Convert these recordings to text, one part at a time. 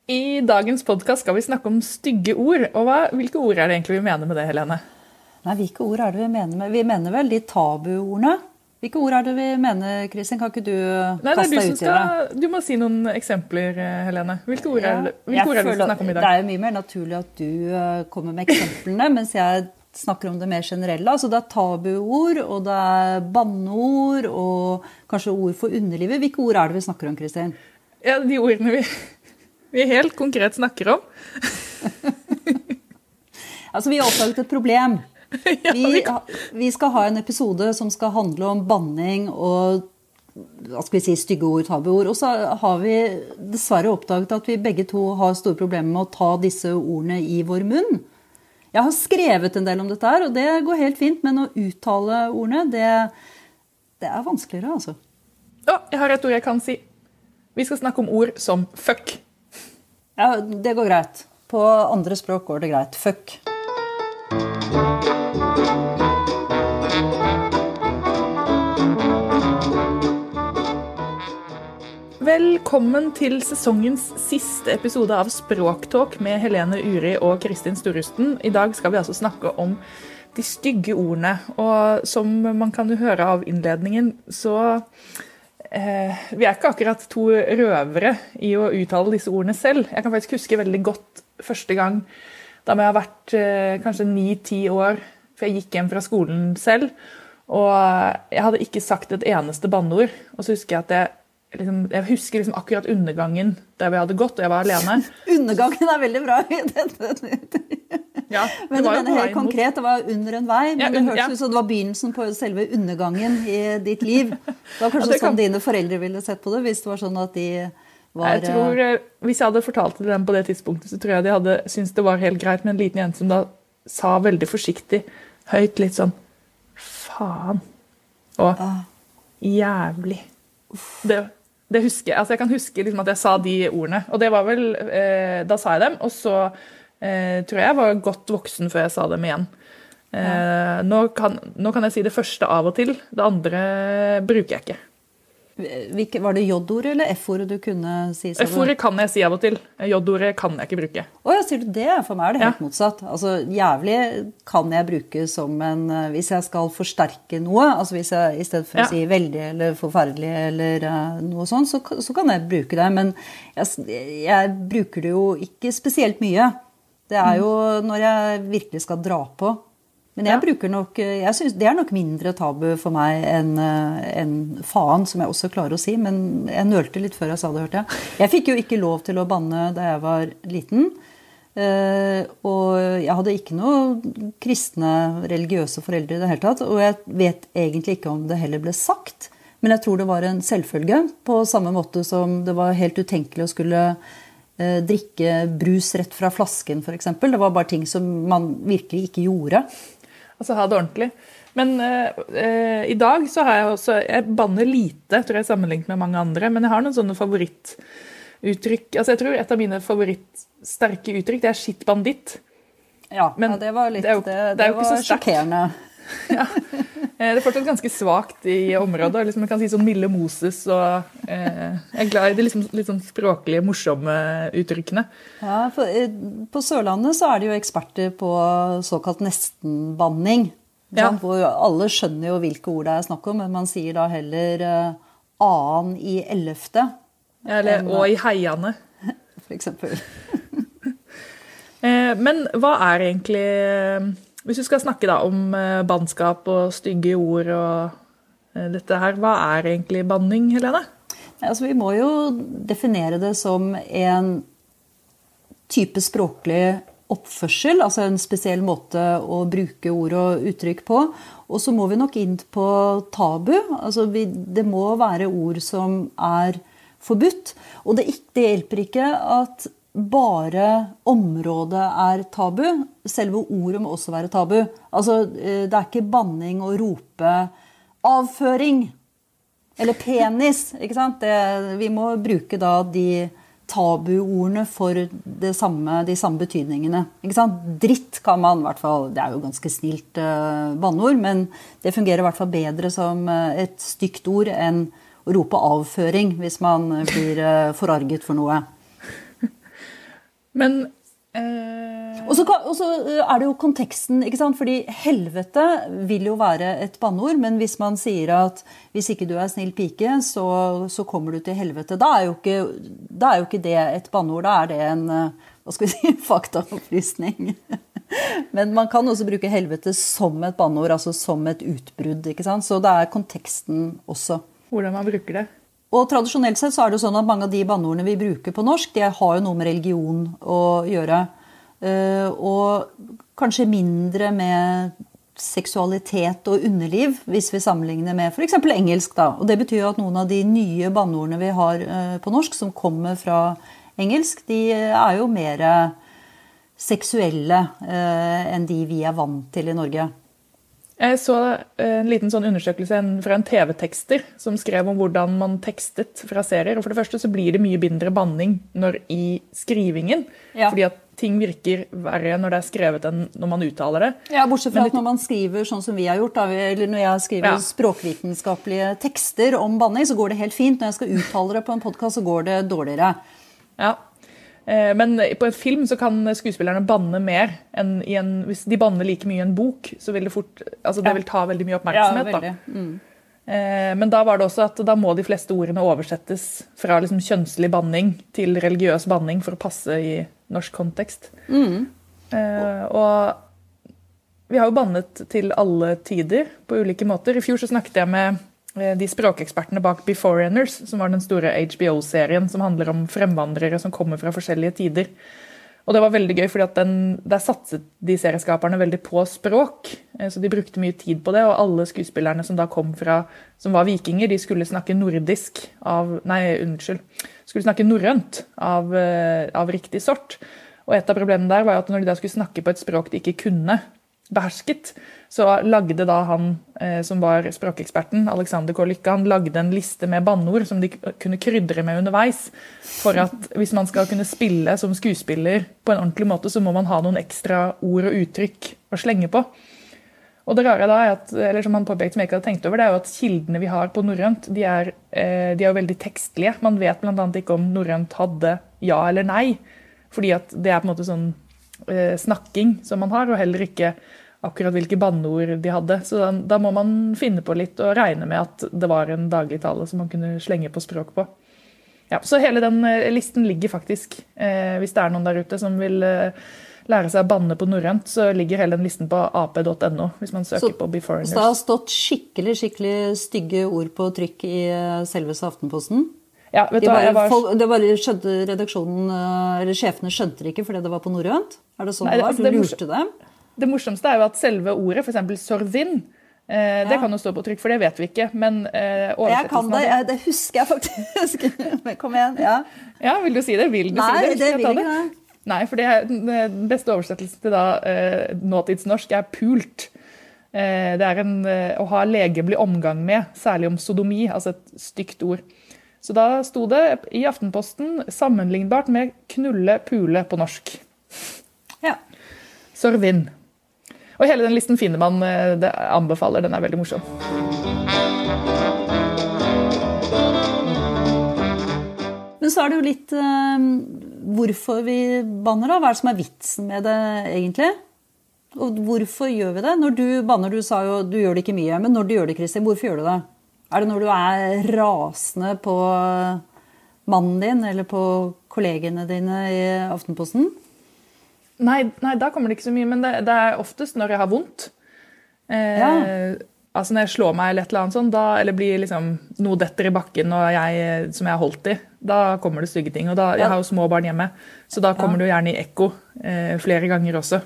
I dagens podcast skal vi snakke om stygge ord, og hvilke ord det egentlig vi mener med det, Helene? Nei, hvilke ord det vi mener med? Vi mener vel de tabuordene. Hvilke ord det vi mener, Kristin? Kan ikke du kaste deg ut i det? Du må si noen eksempler, Helene. Hvilke ord det vi skal snakke om i dag? Det jo mye mer naturlig at du kommer med eksemplene, mens jeg snakker om det mer generelle. Altså det tabuord, og det banneord, og kanskje ord for underlivet. Hvilke ord det vi snakker om, Kristin? Ja, de ordene vi helt konkret snakker om. Altså, vi har oppdaget et problem. Vi skal ha en episode som skal handle om banning og hva skal vi si, stygge ord, tabuord. Og så har vi dessverre oppdaget at vi begge to har store problemer med å ta disse ordene i vår munn. Jeg har skrevet en del om dette her, og det går helt fint, men å uttale ordene, det vanskeligere, altså. Jeg har et ord jeg kan si. Vi skal snakke om ord som fuck. Ja, det går greit. På andre språk går det greit. Fuck. Velkommen til sesongens siste episode av Språktalk med Helene Uri og Kristin Storusten. I dag skal vi altså snakke om de stygge ordene, og som man kan høre av innledningen, så vi ikke akkurat to røvere i å uttale disse ordene selv. Jeg kan faktisk huske veldig godt første gang da jeg har vært kanskje 9-10 år, for jeg gikk hjem fra skolen selv, og jeg hadde ikke sagt et eneste banneord. Og så husker jeg at jeg husker akkurat undergangen der vi hadde gått, og jeg var alene. Undergangen veldig bra. Ja, men du mener helt konkret, det var under en vei, men det hørtes ut som det var begynnelsen på selve undergangen i ditt liv. Det var kanskje sånn dine foreldre ville sett på det, hvis det var sånn at de var... Jeg tror, hvis jeg hadde fortalt dem på det tidspunktet, så tror jeg de hadde syntes det var helt greit med en liten jente som da sa veldig forsiktig, høyt litt sånn, faen, og jævlig. Det husker jeg. Altså jeg kan huske liksom at jeg sa de ordene, og det var vel, da sa jeg dem, og så tror jeg var godt voksen før jeg sa dem igjen. Nå kan jeg si det første av og til, det andre bruker jeg ikke. Var det J-ordet eller F-ordet du kunne si? F-ordet kan jeg si av og til, J-ordet kan jeg ikke bruke. Ja, sier du det? For meg det helt motsatt. Altså, jævlig kan jeg bruke som hvis jeg skal forsterke noe, altså hvis jeg i stedet for å si veldig eller forferdelig eller noe sånt, så kan jeg bruke det, men jeg bruker det jo ikke spesielt mye. Det jo når jeg virkelig skal dra på. Men jeg synes det nok mindre tabu for meg enn faen, som jeg også klarer å si, men jeg nølte litt før jeg sa det, hørte jeg. Jeg fikk jo ikke lov til å banne da jeg var liten, og jeg hadde ikke noe kristne, religiøse foreldre i det hele tatt, og jeg vet egentlig ikke om det heller ble sagt, men jeg tror det var en selvfølge, på samme måte som det var helt utenkelig å skulle drikke brus rett fra flasken, for eksempel. Det var bare ting som man virkelig ikke gjorde. Altså ha det ordentlig. Men i dag så har jeg også, jeg banner lite, tror jeg, sammenlignet med mange andre, men jeg har noen sånne favorittuttrykk. Altså jeg tror et av mine favorittsterke uttrykk, det shit banditt. Ja, men det var litt, det var sjokkerende. Ja, det fortsatt ganske svagt i området, liksom man kan si sånn Mille Moses, og jeg glad i de liksom, litt sånn språklige, morsomme uttrykkene. Ja, på Sørlandet så det jo eksperter på såkalt nestenbanning, hvor alle skjønner jo hvilke ord det snakk om, men man sier da heller annen i 11. Eller og i heiane. For eksempel. Men hva egentlig... Hvis du skal snakke da om bannskap og stygge ord og dette her, hva egentlig banning, Helene? Altså, vi må jo definere det som en type språklig oppførsel, altså en spesiell måte å bruke ord og uttrykk på. Og så må vi nok inn på tabu. Altså, det må være ord som forbudt. Og det hjelper ikke at bare området tabu. Selve ordet må også være tabu. Altså, det ikke banning å rope avføring eller penis, ikke sant? Vi må bruke da de tabuordene for de samme betydningene. Ikke sant? Dritt kan man I hvert fall, det jo ganske snilt banneord, men det fungerer I hvert fall bedre som et stygt ord enn å rope avføring hvis man blir forarget for noe. Men Og så det jo konteksten, ikke sant? Fordi helvete vil jo være et banneord, men hvis man sier at hvis ikke du snill pike, så kommer du til helvete. Da jo ikke det et banneord, da det en, hva skal vi si, faktaopplysning. Men man kan også bruke helvete som et banneord, altså som et utbrudd, ikke sant? Så det konteksten også. Hvordan man bruker det. Og tradisjonelt sett så det jo sånn at mange av de banneordene vi bruker på norsk, de har jo noe med religion å gjøre. Og kanskje mindre med seksualitet og underliv, hvis vi sammenligner med for eksempel engelsk da. Og det betyr jo at noen av de nye banneordene vi har på norsk, som kommer fra engelsk, de jo mer seksuelle enn de vi vant til i Norge. Jeg så en liten sånn undersøkelse fra en TV-tekster som skrev om hvordan man tekstet fra serier. Og for det første så blir det mye mindre banning i skrivingen, fordi at ting virker verre når det skrevet enn når man uttaler det. Ja, bortsett fra at når man skriver sånn som vi har gjort, eller når jeg skriver språkvitenskapelige tekster om banning, så går det helt fint. Når jeg skal uttale det på en podcast, så går det dårligere. Ja. Men på en film så kan skuespillerne banne mer enn hvis de banner like mye i en bok, så vil det fort, altså det vil ta veldig mye oppmerksomhet. Ja, veldig. Men da var det også at da må de fleste ordene oversettes fra liksom kjønnslig banning til religiøs banning for å passe i norsk kontekst. Og vi har jo bannet til alle tider på ulike måter. I fjor så snakket jeg med de språkekspertene bak Beforeigners, som var den store HBO-serien som handler om fremvandrere som kommer fra forskjellige tider. Og det var veldig gøy, fordi at der satset de serieskaperne veldig på språk, så de brukte mye tid på det, og alle skuespillerne som da kom fra, som var vikinger, de skulle snakke skulle snakke norrønt av riktig sort. Og et av problemene der var at når de da skulle snakke på et språk de ikke kunne behersket, så lagde da han som var språkeksperten, Alexander K. Lykke, han lagde en liste med banneord som de kunne krydre med underveis, for at hvis man skal kunne spille som skuespiller på en ordentlig måte, så må man ha noen ekstra ord og uttrykk å slenge på. Og det rare da eller som han påpekte som jeg ikke hadde tenkt over, det jo at kildene vi har på norrønt, de jo veldig tekstlige. Man vet blant annet ikke om norrønt hadde ja eller nei, fordi at det på en måte sånn snakking som man har, og heller ikke akkurat hvilke banneord de hadde. Så da må man finne på litt og regne med at det var en dagligtale som man kunne slenge på språk på. Ja, så hele den listen ligger faktisk, hvis det noen der ute som vil lære seg å banne på norrønt, så ligger hele den listen på ap.no, hvis man søker på Beforeigners. Så det har stått skikkelig stygge ord på trykk i selveste Aftenposten? Ja, vet du hva, det bare skjønte redaksjonen, eller sjefene skjønte det ikke fordi det var på norrønt? Det sånn det var? Du lurte dem? Det morsomste jo at selve ordet, for eksempel sorvin, det kan jo stå på trykk, for det vet vi ikke, men oversettelsen det husker jeg faktisk. Kom igjen, Ja, vil du si det? Vil du si det? Det vil ikke det. Nei, for den beste oversettelsen til nåtidsnorsk pult. Det å ha legemlig omgang med, særlig om sodomi, altså et stygt ord. Så da sto det i Aftenposten sammenlignbart med knulle, pule på norsk. Ja. Sorvin. Og hele den listen finner man, det anbefaler, den veldig morsom. Men så det jo litt hvorfor vi banner da. Hva det som vitsen med det egentlig? Og hvorfor gjør vi det? Når du banner, du sa jo du gjør det ikke mye, men når du gjør det, Kristin, hvorfor gjør du det? Det når du rasende på mannen din eller på kollegene dine i Aftenposten? Nei, da kommer det ikke så mye, men det oftest når jeg har vondt. Altså når jeg slår meg eller et eller annet sånt, eller blir liksom noe detter i bakken som jeg har holdt i, da kommer det stygge ting. Og jeg har jo små barn hjemme, så da kommer det jo gjerne i ekko flere ganger også.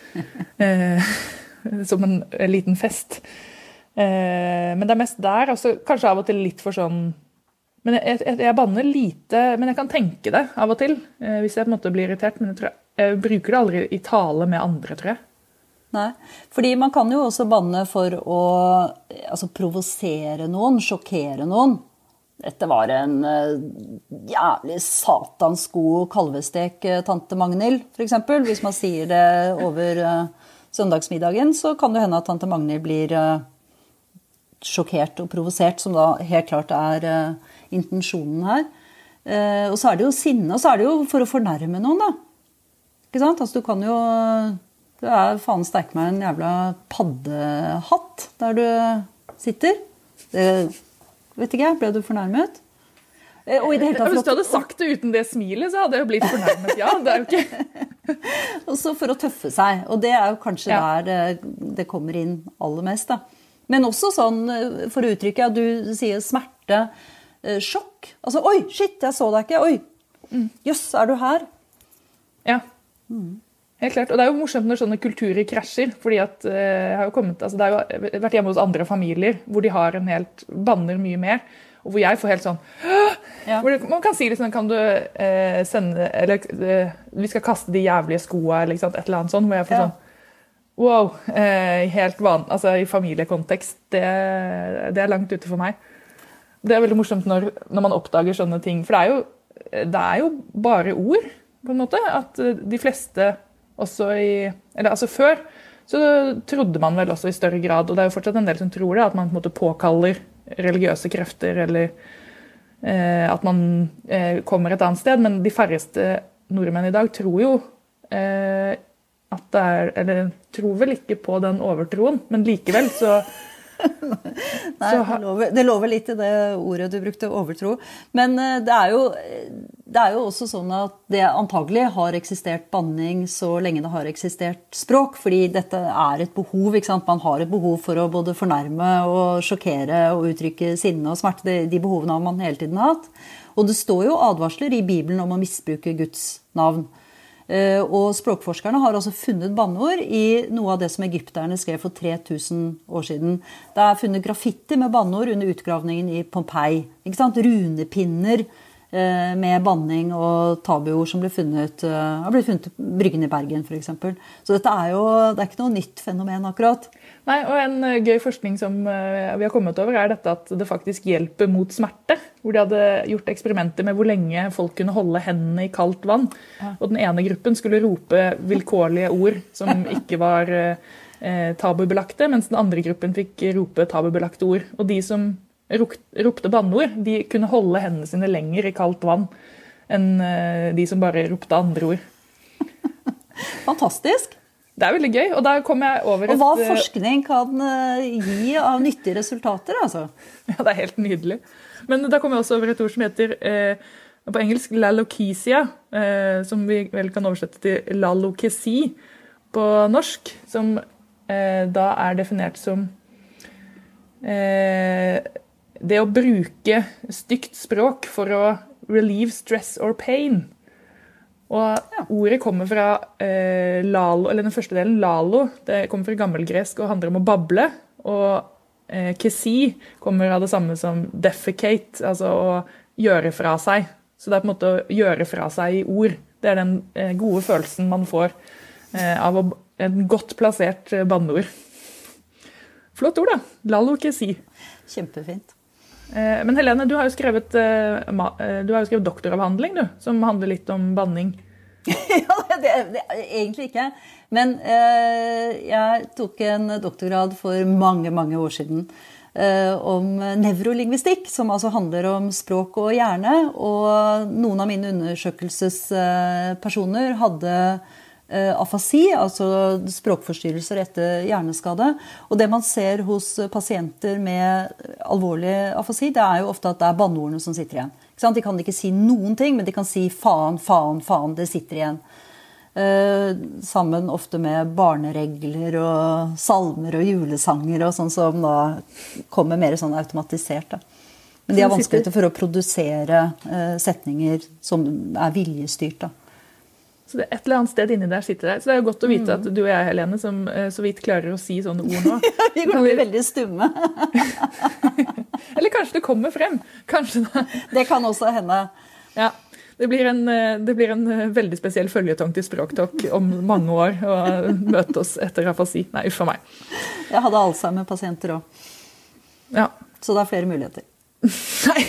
Som en liten fest. Men det mest der, også, kanskje av og til litt for sånn, men jeg banner lite, men jeg kan tenke det av og til, hvis jeg på en måte blir irritert, men jeg bruker det aldri i tale med andre, tror jeg. Nei, fordi man kan jo også banne for å provosere noen, sjokkere noen. Dette var en jævlig satans god kalvestek tante Magnhild, for eksempel. Hvis man sier det over søndagsmiddagen, så kan det hende at tante Magnhild blir sjokkert og provosert, som da helt klart intensjonen her. Og så det jo sinne, og så det jo for å fornærme noen da. ikke sant? Altså, du kan jo... Du faen sterk meg en jævla paddehatt der du sitter. Det, vet ikke jeg, ble du fornærmet? Og i det hele tatt, hvis du hadde sagt det uten det smilet, så hadde jeg jo blitt fornærmet. Ja, det jo ikke... Og så for å tøffe seg. Og det jo kanskje der det kommer inn aller mest, da. Men også sånn, for å uttrykke at du sier smerte, sjokk. Altså, oi, shit, jeg så deg ikke. Oi, jøss, du her? Ja. Helt klart. Og det jo morsomt når sånne kulturer krasjer, fordi at jeg har jo kommet, altså det har jo vært hjemme hos andre familier, hvor de har en helt, banner mye mer, og hvor jeg får helt sånn, hvor man kan si liksom, kan du sende, eller vi skal kaste de jævlige skoene, eller et eller annet sånt, hvor jeg får sånn, wow, helt altså i familiekontekst, det langt ute for meg. Det veldig morsomt når man oppdager sånne ting, for det jo bare ord, på en måte, at de fleste også altså før så trodde man vel også i større grad, og det jo fortsatt en del som tror det, at man på en måte påkaller religiøse krefter, eller at man kommer et annet sted, men de færreste nordmenn i dag tror jo at det eller tror vel ikke på den overtroen, men likevel så Nei, det lover litt i det ordet du brukte, overtro. Men det jo også sånn at det antagelig har eksistert banning så lenge det har eksistert språk, fordi dette et behov, ikke sant? Man har et behov for å både fornærme og sjokkere og uttrykke sinne og smerte. De behovene har man hele tiden hatt. Og det står jo advarsler i Bibelen om å misbruke Guds navn. Og språkforskerne har altså funnet banneord i noe av det som egypterne skrev for 3000 år siden. Det funnet graffiti med banneord under utgravningen i Pompeii. Ikke sant? Runepinner med banning og tabuord som har blitt funnet på Bryggen i Bergen, for eksempel. Så dette det ikke noe nytt fenomen akkurat. Nei, og en gøy forskning som vi har kommet over dette at det faktisk hjelper mot smerte, hvor de hadde gjort eksperimenter med hvor lenge folk kunne holde hendene i kaldt vann. Ja. Og den ene gruppen skulle rope vilkårlige ord som ikke var tabubelagte, mens den andre gruppen fikk rope tabubelagte ord. Og de som ropte banneord, de kunne holde hendene sine lenger i kaldt vann enn de som bare ropte andre ord. Fantastisk! Det veldig gøy, og da kom jeg over Og hva forskning kan gi av nyttige resultater, altså? Ja, det helt nydelig. Men da kom jeg også over et ord som heter, på engelsk, lalokisia, som vi vel kan oversette til lalokesi på norsk, som da definert som det å bruke stygt språk for å relieve stress or pain. Og ordet kommer fra lalo, eller den første delen, lalo, det kommer fra gammelgresk og handler om å bable, og kesi kommer av det samme som defecate, altså å gjøre fra seg. Så det på en måte å gjøre fra seg i ord. Det den gode følelsen man får av en godt plassert banneord. Flott ord da, lalo kesi. Kjempefint. Men Helene, du har jo skrevet doktoravhandling, som handler litt om banning. Ja, det egentlig ikke. Men jeg tok en doktorgrad for mange, mange år siden om nevrolingvistikk, som altså handler om språk og hjerne. Og noen av mine undersøkelsespersoner hadde afasi, altså språkforstyrrelser etter hjerneskade. Og det man ser hos pasienter med alvorlig afasi, det jo ofte at det banneordene som sitter igjen. Ikke sant? De kan ikke si noen ting, men de kan si faen, faen, faen, det sitter igjen. Sammen ofte med barneregler og salmer og julesanger og sånn som da kommer mer sånn automatisert. Da. Men de har vanskeligheter for å produsere setninger som viljestyrt. Da. Så det et eller annet sted inni der sitter der. Så det jo godt å vite at du og jeg, Helene, som så vidt klarer å si sånne ord nå. Vi kan bli veldig stumme. Eller kanskje det kommer frem. Kanskje det. Det kan også hende. Ja, det blir en veldig spesiell følgetong til Språktalk om mange år å møte oss etter afasi. Nei, uff for meg. Jeg hadde Alzheimer-pasienter også. Ja. Så det flere muligheter. Nei.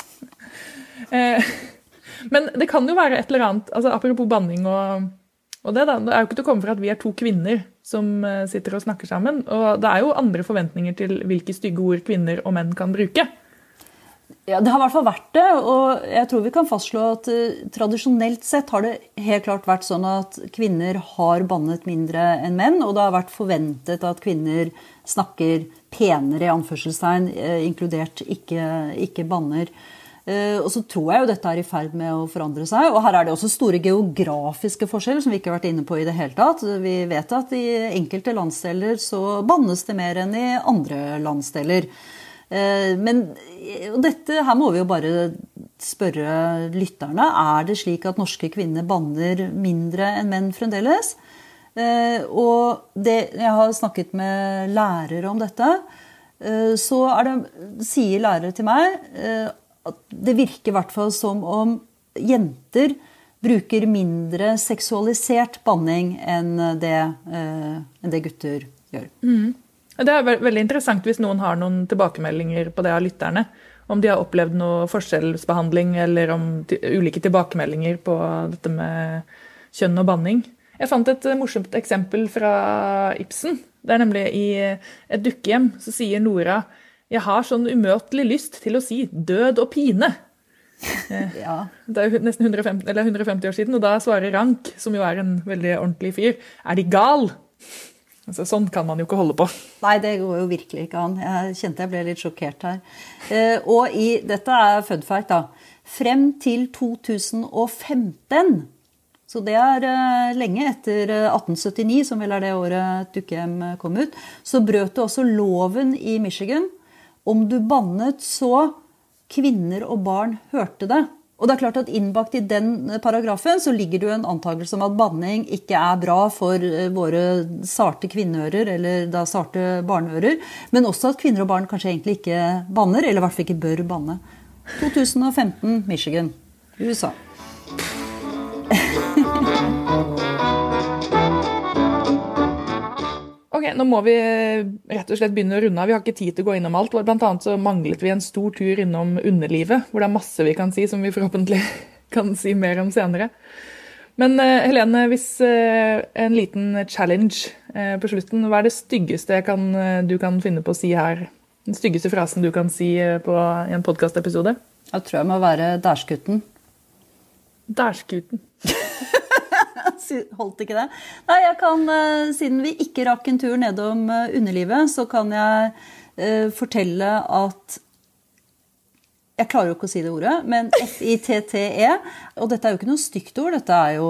Men det kan jo være et eller annet, altså apropos banning og det da, det jo ikke til å komme fra at vi to kvinner som sitter og snakker sammen, og det jo andre forventninger til hvilke stygge ord kvinner og menn kan bruke. Ja, det har I hvert fall vært det, og jeg tror vi kan fastslå at tradisjonelt sett har det helt klart vært sånn at kvinner har bannet mindre enn menn, og det har vært forventet at kvinner snakker penere I anførselstegn, inkludert ikke banner. Og så tror jeg jo dette I ferd med å forandre seg, og her det også store geografiske forskjeller som vi ikke har vært inne på I det hele tatt. Vi vet at I enkelte landsdeler så bannes det mer enn I andre landsdeler. Men her må vi jo bare spørre lytterne, det slik at norske kvinner banner mindre enn menn fremdeles? Og jeg har snakket med lærere om dette, så sier lærere til meg at det virker I hvert fall som om jenter bruker mindre seksualisert banning enn det gutter gjør. Det veldig interessant hvis noen har noen tilbakemeldinger på det av lytterne, om de har opplevd noe forskjellsbehandling eller om ulike tilbakemeldinger på dette med kjønn og banning. Jeg fant et morsomt eksempel fra Ibsen. Det nemlig I et dukkehjem, så sier Nora: «Jeg har sånn umøtelig lyst til å si død og pine.» Ja. Det jo nesten 150 år siden, og da svarer Rank, som jo en veldig ordentlig fyr: «Er de gal?» Altså, sånn kan man jo ikke holde på. Nei, det går jo virkelig ikke an. Jeg kjente jeg ble litt sjokkert her. Og dette fun fact da. Frem til 2015, så det lenge etter 1879, som vel det året dukkehjem kom ut, så brøt det også loven I Michigan. Om du bannet, så kvinner og barn hørte det. Og det klart at innbakt I den paragrafen så ligger det jo en antagelse om at banning ikke bra for våre sarte kvinneører, eller da sarte barneører, men også at kvinner og barn kanskje egentlig ikke banner, eller I hvert fall ikke bør banne. 2015, Michigan, USA. Ok, nå må vi rett og slett begynne å runde av. Vi har ikke tid til å gå innom alt. Blant annet så manglet vi en stor tur innom underlivet, hvor det masse vi kan si, som vi forhåpentlig kan si mer om senere. Men Helene, hvis en liten challenge på slutten, hva det styggeste du kan finne på å si her? Den styggeste frasen du kan si I en podcastepisode? Jeg tror jeg må være dærskutten. Dærskutten. Holdt ikke det? Nei, jeg kan, siden vi ikke rakk en tur nedom underlivet, så kan jeg fortelle at jeg klarer jo ikke å si det ordet, men F-I-T-T-E, og dette jo ikke noe stygt ord, dette jo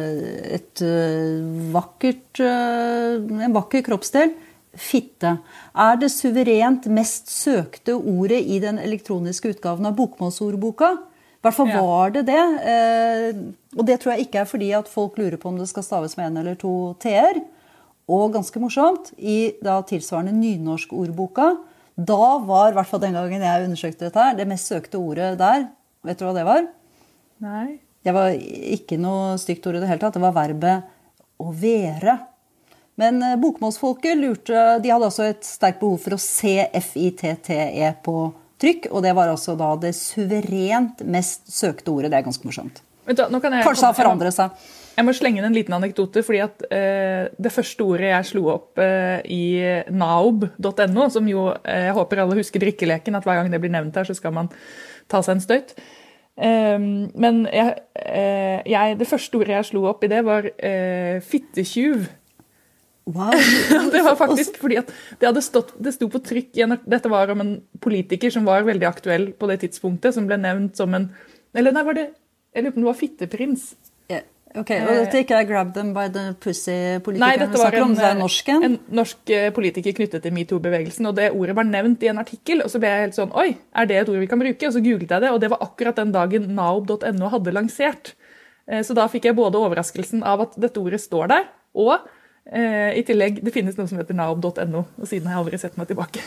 en vakker kroppsdel. Fitte det suverent mest søkte ordet I den elektroniske utgaven av bokmålsordboka. I hvert fall var det det, og det tror jeg ikke fordi at folk lurer på om det skal staves med en eller to t-er, og ganske morsomt, I da tilsvarende nynorsk ordboka, da var, I hvert fall den gangen jeg undersøkte dette her, det mest søkte ordet der, vet du hva det var? Nei. Det var ikke noe stygt ord I det hele tatt, det var verbet å være. Men bokmålsfolket de hadde også et sterkt behov for å se F-I-T-T-E på trykk, og det var altså da det suverent mest søkte ordet. Det ganske morsomt. Kanskje har forandret seg. Jeg må slenge inn en liten anekdote, fordi at det første ordet jeg slo opp I naob.no, som jo, jeg håper alle husker drikkeleken, at hver gang det blir nevnt her, så skal man ta seg en støyt. Men det første ordet jeg slo opp I det var fittetjuv. Wow. Det var faktisk fordi at det sto på trykk dette var om en politiker som var veldig aktuell på det tidspunktet, som ble nevnt som en, eller nei, jeg lurer på om det var fitteprins. Ok, og dette ikke grab them by the pussy-politikeren. Nei, dette var en norsk politiker knyttet til MeToo-bevegelsen, og det ordet var nevnt I en artikkel, og så ble jeg helt sånn, oi, det et ord vi kan bruke? Og så googlet jeg det, og det var akkurat den dagen naob.no hadde lansert. Så da fikk jeg både overraskelsen av at dette ordet står der, og I tillegg, det finnes noe som heter naob.no, og siden har jeg aldri sett meg tilbake.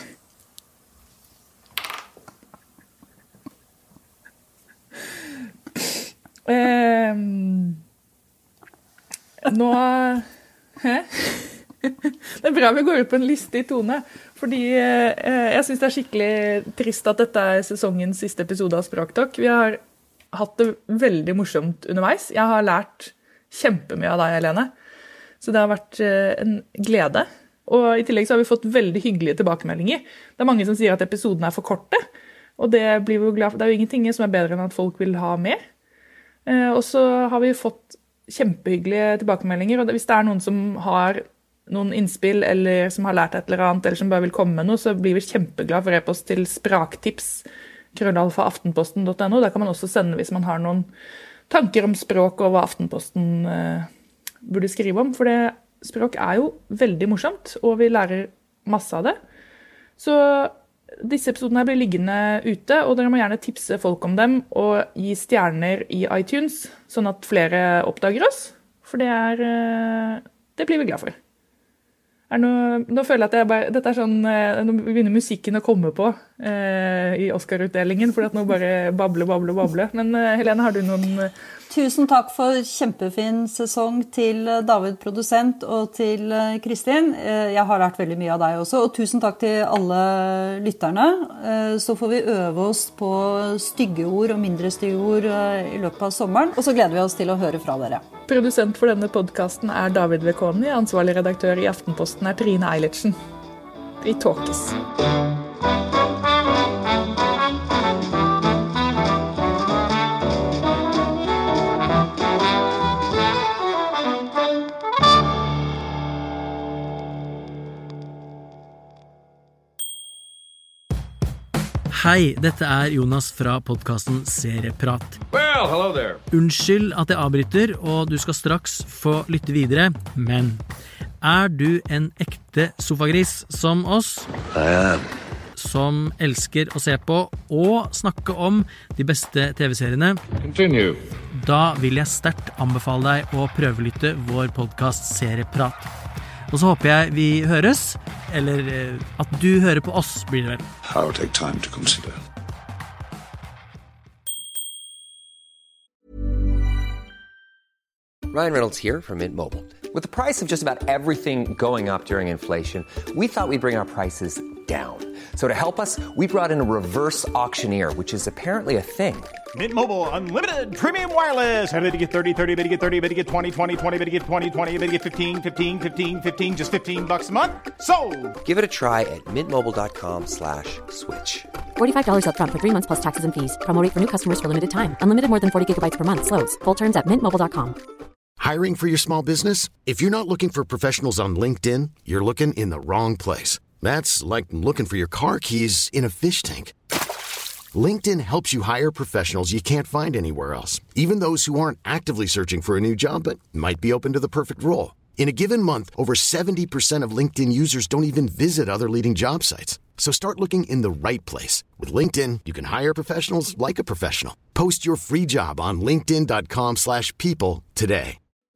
Nå Det bra vi går ut på en liste I tone, fordi jeg synes det skikkelig trist at dette sesongens siste episode av Språktalk. Vi har hatt det veldig morsomt underveis. Jeg har lært kjempemye av deg, Helene. Så det har vært en glede. Og I tillegg så har vi fått veldig hyggelige tilbakemeldinger. Det mange som sier at episoden for korte, Og det blir vi jo glad for. Det er jo ingenting som bedre enn at folk vil ha mer. Og så har vi fått kjempehyggelige tilbakemeldinger, og hvis det noen som har noen innspill, eller som har lært et eller annet, eller som bare vil komme med noe, så blir vi kjempeglad for e-post til spraktips@aftenposten.no. Der kan man også sende hvis man har noen tanker om språk og hva Aftenposten burde skrive om, for språk jo veldig morsomt, og vi lærer masse av det. Så disse episodene blir liggende ute, og dere må gjerne tipse folk om dem, og gi stjerner i iTunes, sånn at flere oppdager oss, for det blir vi glad for. Nå føler jeg at dette sånn, nå begynner musikken å komme på i Oscar-utdelingen, for at nå bare bable. Men Helene, har du noen... Tusen takk for kjempefin sesong til David produsent og til Kristin. Jeg har lært veldig mye av deg også, og tusen takk til alle lytterne. Så får vi øve oss på stygge ord og mindre stygge ord i løpet av sommeren, og så gleder vi oss til å høre fra dere. Produsent for denne podcasten David Vekoni, ansvarlig redaktør i Aftenposten Trine Eilertsen. Vi talkes. Hei, dette Jonas fra podcasten Serieprat. Well, hello there. Unnskyld at jeg avbryter, og du skal straks få lytte videre, men du en ekte sofagris som oss? Som elsker å se på og snakke om de beste TV-seriene? Continue. Da vil jeg sterkt anbefale deg å prøvelytte vår podcast Serieprat. Og så håper jeg vi høres, eller at du hører på oss, blir det vel. I'll take time to consider. Ryan Reynolds here from Mint Mobile. With the price of just about everything going up during inflation, we thought we'd bring our prices down. So to help us, we brought in a reverse auctioneer, which is apparently a thing. Mint Mobile Unlimited Premium Wireless. How to get 30, 30, bit to get 30, bit to get 20, 20, 20, bit to get 20, 20, bit to get 15, 15, 15, 15, just $15 a month? Sold! Give it a try at mintmobile.com/switch. $45 up front for 3 months plus taxes and fees. Promo rate for new customers for limited time. Unlimited more than 40 gigabytes per month. Slows full terms at mintmobile.com. Hiring for your small business? If you're not looking for professionals on LinkedIn, you're looking in the wrong place. That's like looking for your car keys in a fish tank. LinkedIn helps you hire professionals you can't find anywhere else, even those who aren't actively searching for a new job but might be open to the perfect role. In a given month, over 70% of LinkedIn users don't even visit other leading job sites. So start looking in the right place. With LinkedIn, you can hire professionals like a professional. Post your free job on linkedin.com/people today.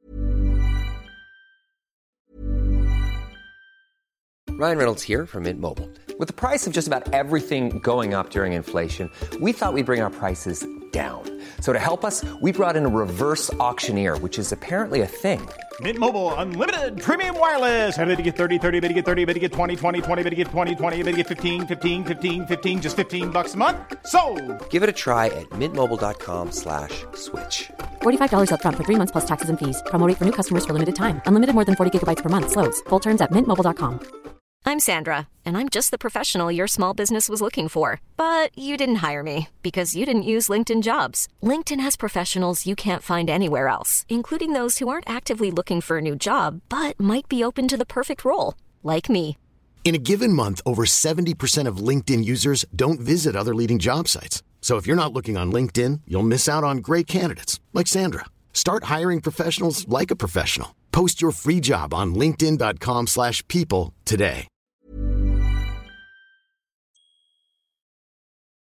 Ryan Reynolds here from Mint Mobile. With the price of just about everything going up during inflation, we thought we'd bring our prices down. So to help us, we brought in a reverse auctioneer, which is apparently a thing. Mint Mobile Unlimited Premium Wireless. How to get 30, 30, bit to get 30, bit to get 20, 20, 20, bit to get 20, 20, bit to get 15, 15, 15, 15, just $15 a month? Sold! Give it a try at mintmobile.com/switch. $45 up front for 3 months plus taxes and fees. Promo rate for new customers for limited time. Unlimited more than 40 gigabytes per month. Slows full terms at mintmobile.com. I'm Sandra, and I'm just the professional your small business was looking for. But you didn't hire me because you didn't use LinkedIn Jobs. LinkedIn has professionals you can't find anywhere else, including those who aren't actively looking for a new job, but might be open to the perfect role, like me. In a given month, over 70% of LinkedIn users don't visit other leading job sites. So if you're not looking on LinkedIn, you'll miss out on great candidates, like Sandra. Start hiring professionals like a professional. Post your free job on linkedin.com/people today.